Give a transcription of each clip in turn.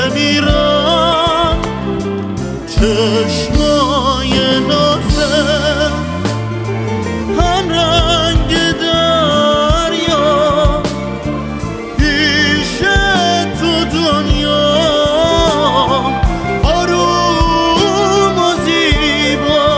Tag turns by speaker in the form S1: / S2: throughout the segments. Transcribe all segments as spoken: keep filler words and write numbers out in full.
S1: میرم چشمای نازه هم رنگ دریا پیش تو دنیا آروم و زیبا.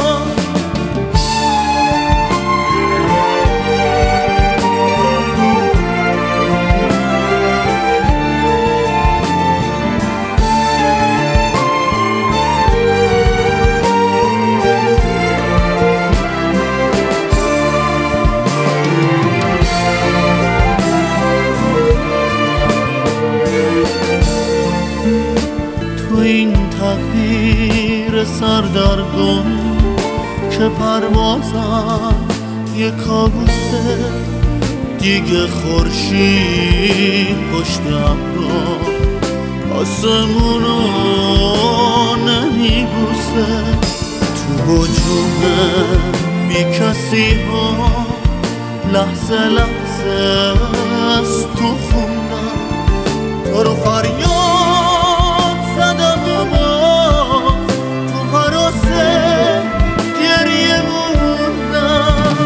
S1: تو این تقدیر سردرگم که پروازم یه کابوسه دیگه، خورشید پشت ابرا آسمونو نمیبوسه. تو هجوم بی کسی ها لحظه لحظه از تو خوندم، تو رو فریاد زدم و باز تو حراسه گریه موندم.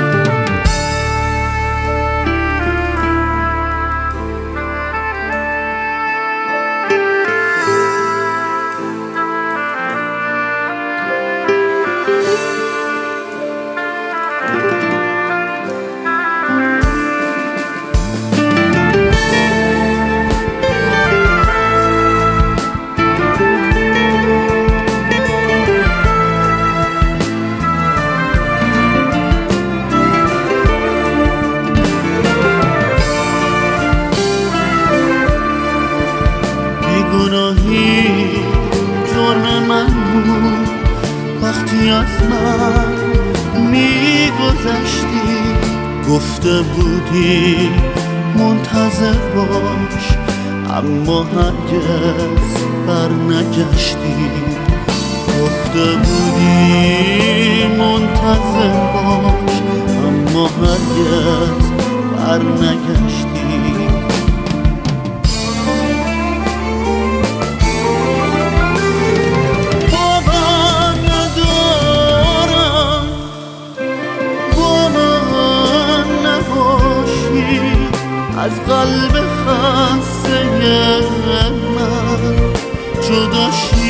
S1: گناهی جرم من بود وقتی از من میگذشتی، گفته بودی منتظر باش اما هرگز بر نگشتی. گفته بودی منتظر باش اما هرگز بر نگشتی. از قلب خسته من جدا شی